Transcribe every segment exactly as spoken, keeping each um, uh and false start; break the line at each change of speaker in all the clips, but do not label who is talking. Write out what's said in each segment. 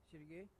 Сергей.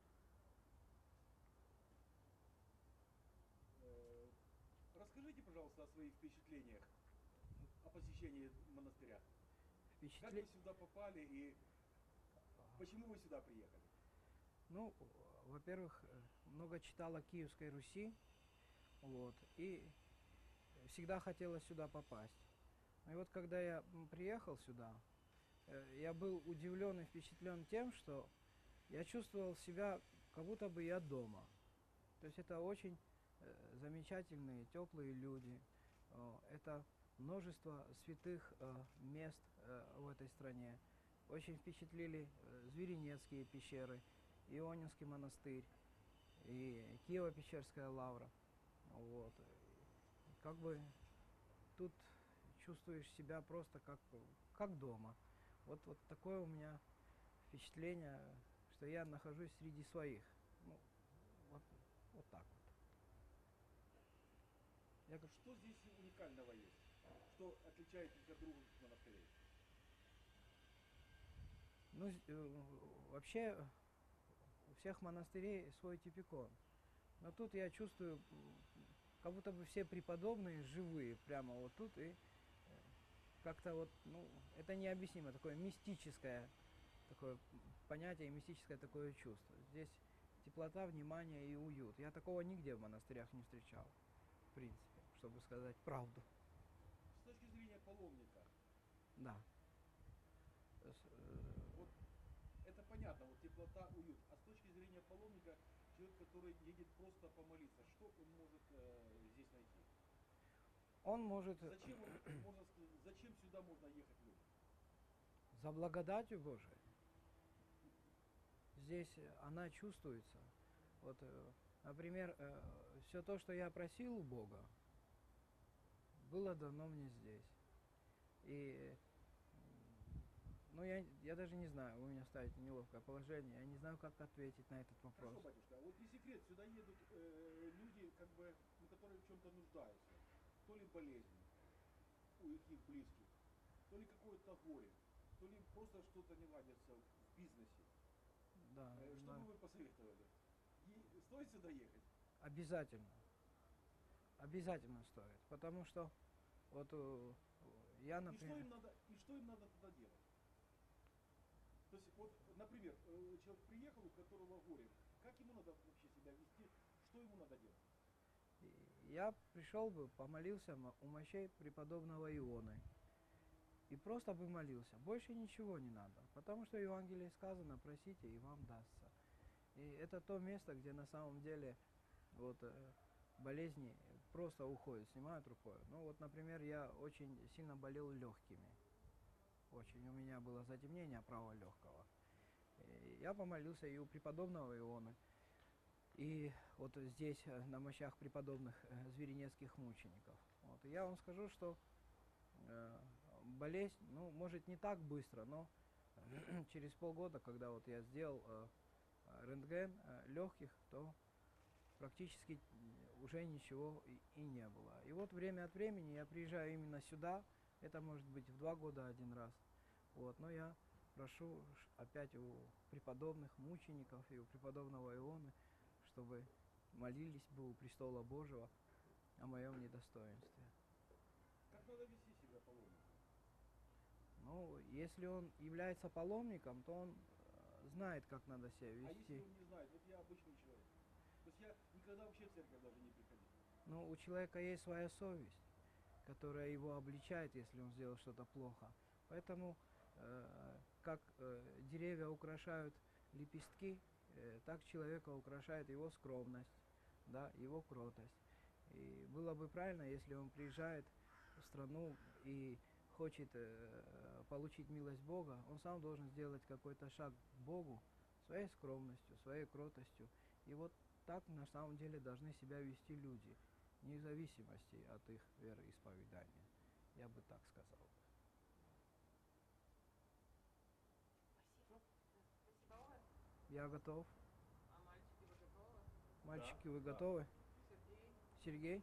Э, Расскажите, пожалуйста, о своих впечатлениях о посещении монастыря. Как
Впечатле...
вы сюда попали и почему вы сюда приехали?
Ну, во-первых, много читал о Киевской Руси, вот, и всегда хотелось сюда попасть. И вот когда я приехал сюда, я был удивлен и впечатлен тем, что я чувствовал себя, как будто бы я дома. То есть это очень э, замечательные, теплые люди. Э, это множество святых э, мест э, в этой стране. Очень впечатлили э, Зверинецкие пещеры, Ионинский монастырь и Киево-Печерская лавра. Вот. И как бы тут чувствуешь себя просто как, как дома. Вот, вот такое у меня впечатление, что я нахожусь среди своих. Ну, вот, вот так вот. Я как...
Что здесь уникального есть? Что отличает их от других монастырей?
Ну, э, вообще у всех монастырей свой типикон. Но тут я чувствую, как будто бы все преподобные живые прямо вот тут. И как-то вот, ну, это необъяснимо, такое мистическое такое понятие, мистическое такое чувство. Здесь теплота, внимание и уют. Я такого нигде в монастырях не встречал, в принципе, чтобы сказать правду.
С точки зрения паломника,
Да.
вот это понятно, вот теплота, уют. А с точки зрения паломника, человек, который едет просто помолиться, что он может э, здесь найти?
Он может
Зачем он, можно сказать, зачем сюда можно ехать людям?
за благодатью Божией. Здесь она чувствуется. Вот, например, все то, что я просил у Бога, было дано мне здесь. И, ну, я, я даже не знаю, вы меня ставите в неловкое положение, я не знаю, как ответить на этот вопрос.
Хорошо, батюшка, а вот не секрет, сюда едут э, люди, как бы, ну, которые в чем-то нуждаются. То ли болезнь у их близких, то ли какое-то горе, то ли просто что-то не ладится в бизнесе.
Да,
Э, что
да.
бы вы посоветовали? И стоит сюда ехать?
Обязательно. Обязательно стоит. Потому что вот э, я,
И что
например...
им надо, и что им надо туда делать? То есть, вот, например, э, человек приехал, у которого горе, как ему надо вообще себя вести, что ему надо делать?
Я пришел бы, помолился у мощей преподобного Ионы. И просто бы молился. Больше ничего не надо. Потому что в Евангелии сказано, просите, и вам дастся. И это то место, где на самом деле вот, э, болезни просто уходят, снимают рукой. Ну вот, например, я очень сильно болел легкими. Очень. У меня было затемнение правого легкого. И я помолился и у преподобного Ионы. И вот здесь, на мощах преподобных э, зверинецких мучеников. Вот. И я вам скажу, что э, болезнь, ну, может не так быстро, но через полгода, когда вот я сделал э, рентген э, легких, то практически уже ничего и, и не было. И вот время от времени я приезжаю именно сюда, это может быть в два года один раз, вот, но я прошу опять у преподобных мучеников и у преподобного Ионы, чтобы молились бы у престола Божьего о моем недостоинстве.
Как надо вести себя паломнику?
Ну, если он является паломником, то он э, знает, как надо себя
А если
вести.
он не знает, вот я обычный человек, то есть я никогда вообще в церковь даже не приходил.
Но у человека есть своя совесть, которая его обличает, если он сделал что-то плохо. Поэтому, э, как э, деревья украшают лепестки, э, так человека украшает его скромность, да, его кротость. И было бы правильно, если он приезжает в страну и хочет э, получить милость Бога, он сам должен сделать какой-то шаг к Богу своей скромностью, своей кротостью. И вот так на самом деле должны себя вести люди, вне зависимости от их вероисповедания. Я бы так сказал.
Спасибо. Спасибо вам.
Я готов.
А мальчики, вы готовы?
Мальчики,
Да,
вы
да.
готовы?
Сергей?
Сергей?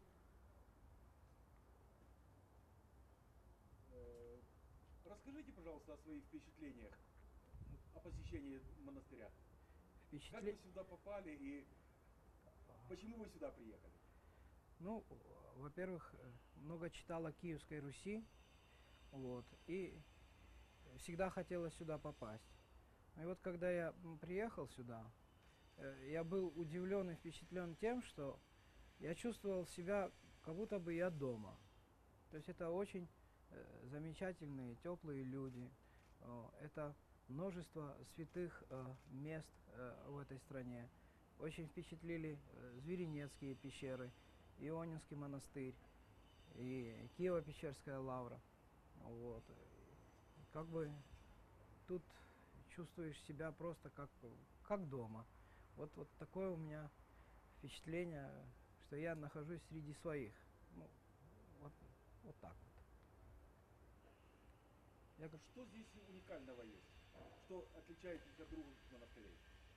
Э, Расскажите, пожалуйста, о своих впечатлениях о посещении монастыря. Как
впечатление...
вы сюда попали и почему вы сюда приехали?
Ну, во-первых, э, много читал о Киевской Руси, вот, и всегда хотелось сюда попасть. И вот когда я м, приехал сюда, э, я был удивлен и впечатлен тем, что я чувствовал себя, как будто бы я дома. То есть это очень э, замечательные, теплые люди. О, это множество святых э, мест э, в этой стране. Очень впечатлили э, Зверинецкие пещеры, Ионинский монастырь и Киево-Печерская лавра. Вот. И как бы тут чувствуешь себя просто как, как дома. Вот, вот такое у меня впечатление, что я нахожусь среди своих. Ну, вот, вот так вот. Я как...
Что здесь уникального есть? Что отличает друг от друга монастырей?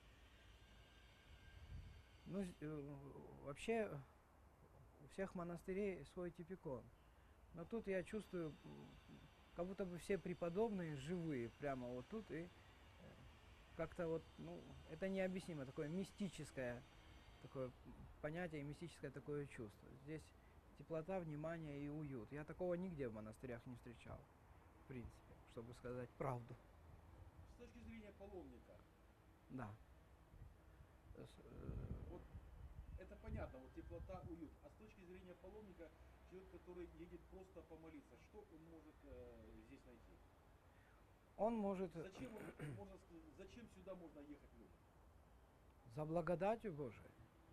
Ну, з- э, вообще у всех монастырей свой типикон. Но тут я чувствую, м, как будто бы все преподобные живые прямо вот тут. И э, как-то вот, ну, это необъяснимо, такое мистическое такое м, понятие, мистическое такое чувство. Здесь теплота, внимание и уют. Я такого нигде в монастырях не встречал, в принципе, чтобы сказать правду.
С точки зрения паломника,
Да. С- э,
вот это понятно, вот теплота, уют. А с точки зрения паломника, человек, который едет просто помолиться, что он может э, здесь найти?
Он может э,
Зачем, он, можно сказать, зачем сюда можно ехать людям?
за благодатью Божией.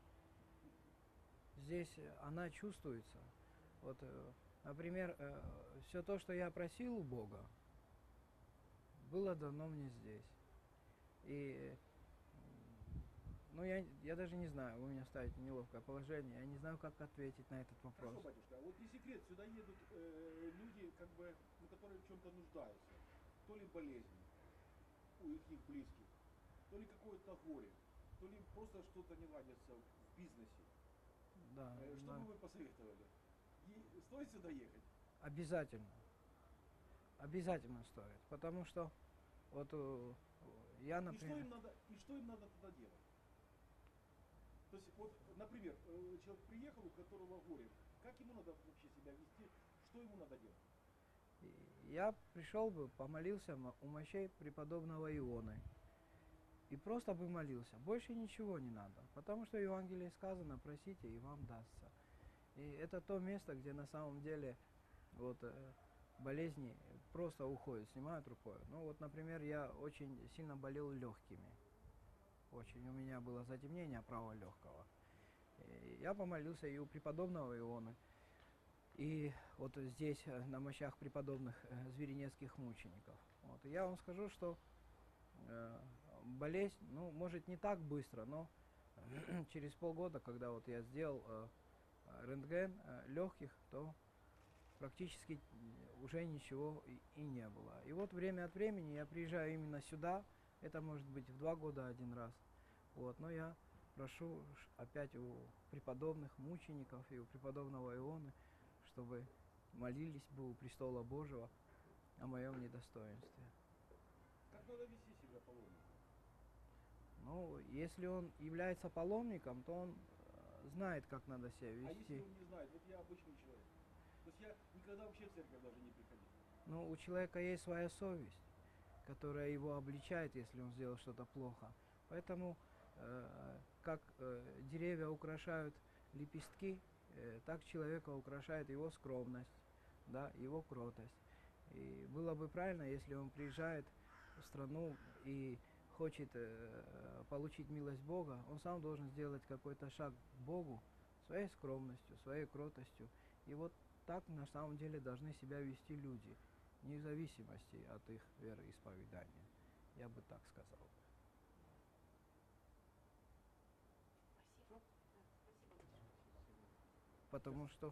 Здесь э, она чувствуется. Вот, э, например, все то, что я просил у Бога, было дано мне здесь. И, м, ну, я, я даже не знаю, вы меня ставите в неловкое положение, я не знаю, как ответить на этот вопрос.
Хорошо, батюшка, а вот не секрет, сюда едут э, люди, как бы, ну, которые в чем-то нуждаются. То ли болезнь у их близких, то ли какое-то горе, то ли просто что-то не ладится в бизнесе.
Да,
Э, что
да.
бы вы посоветовали? И стоит сюда ехать?
Обязательно. Обязательно стоит. Потому что вот э, я,
И что
например,
им надо, и что им надо тогда делать? То есть, вот, например, э, человек приехал, у которого горе, как ему надо вообще себя вести, что ему надо делать?
и я пришел бы, помолился м- у мощей преподобного Ионы. И просто бы молился. Больше ничего не надо. Потому что в Евангелии сказано, просите, и вам дастся. И это то место, где на самом деле вот э, болезни просто уходят, снимают рукой. Ну вот, например, я очень сильно болел легкими. Очень у меня было затемнение правого легкого. И я помолился и у преподобного Ионы, и вот здесь, э, на мощах преподобных э, зверинецких мучеников. Вот. И я вам скажу, что э, болезнь, ну, может не так быстро, но через полгода, когда вот я сделал э, рентген э, легких, то практически м, уже ничего и, и не было. И вот время от времени я приезжаю именно сюда, это может быть в два года один раз, вот, но я прошу ш- опять у преподобных мучеников и у преподобного Ионы, чтобы молились бы у престола Божьего о моем недостоинстве.
Как надо вести себя паломнику?
Ну, если он является паломником, то он э, знает, как надо себя
А если
вести.
он не знает, вот я обычный человек, то есть я никогда вообще в церковь даже не приходил.
Но у человека есть своя совесть, которая его обличает, если он сделал что-то плохо. Поэтому, э, как э, деревья украшают лепестки, э, так человека украшает его скромность, да, его кротость. И было бы правильно, если он приезжает в страну и хочет э, получить милость Бога, он сам должен сделать какой-то шаг к Богу своей скромностью, своей кротостью. И вот так на самом деле должны себя вести люди, вне зависимости от их вероисповедания. Я бы так сказал.
Спасибо. Да, спасибо большое.
Потому что